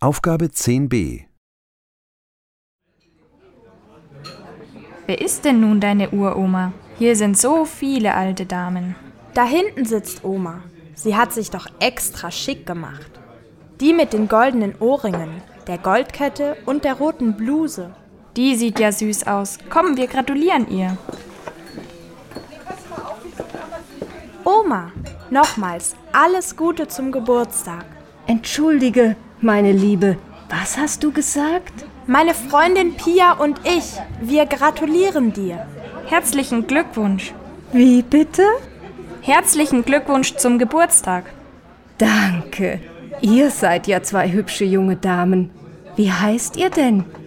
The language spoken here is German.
Aufgabe 10b. Wer ist denn nun deine Uroma? Hier sind so viele alte Damen. Da hinten sitzt Oma. Sie hat sich doch extra schick gemacht. Die mit den goldenen Ohrringen, der Goldkette und der roten Bluse. Die sieht ja süß aus. Komm, wir gratulieren ihr. Oma, nochmals alles Gute zum Geburtstag. Entschuldige, meine Liebe, was hast du gesagt? Meine Freundin Pia und ich, wir gratulieren dir. Herzlichen Glückwunsch. Wie bitte? Herzlichen Glückwunsch zum Geburtstag. Danke. Ihr seid ja zwei hübsche junge Damen. Wie heißt ihr denn?